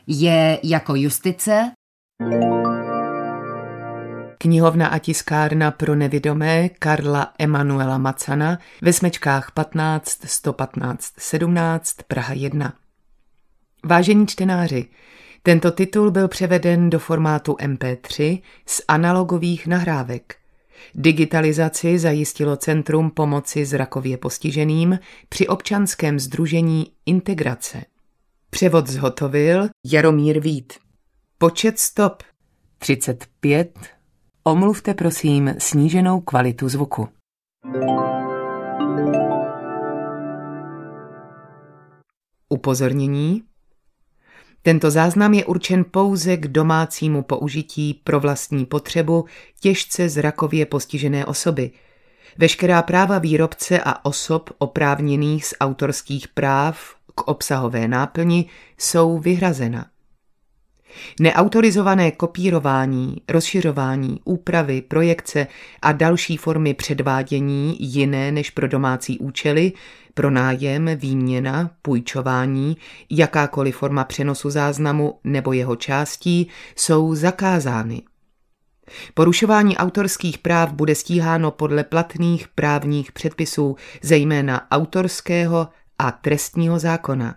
je jako justice. Knihovna a tiskárna pro nevidomé Karla Emanuela Macana ve Smečkách 15 115 17 Praha 1. Vážení čtenáři, tento titul byl převeden do formátu MP3 z analogových nahrávek. Digitalizaci zajistilo Centrum pomoci zrakově postiženým při občanském sdružení Integrace. Převod zhotovil Jaromír Vít. Počet stop 35. Omluvte prosím sníženou kvalitu zvuku. Upozornění. Tento záznam je určen pouze k domácímu použití pro vlastní potřebu těžce zrakově postižené osoby. Veškerá práva výrobce a osob oprávněných z autorských práv k obsahové náplni jsou vyhrazena. Neautorizované kopírování, rozšiřování, úpravy, projekce a další formy předvádění jiné než pro domácí účely, pronájem, výměna, půjčování, jakákoliv forma přenosu záznamu nebo jeho částí jsou zakázány. Porušování autorských práv bude stíháno podle platných právních předpisů, zejména autorského a trestního zákona.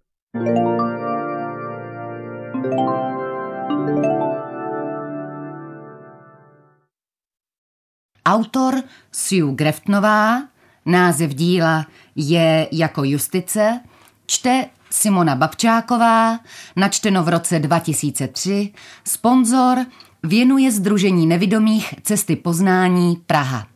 Autor Sue Greftnová, název díla je jako justice, čte Simona Babčáková, načteno v roce 2003, sponzor věnuje Sdružení nevidomých Cesty poznání Praha.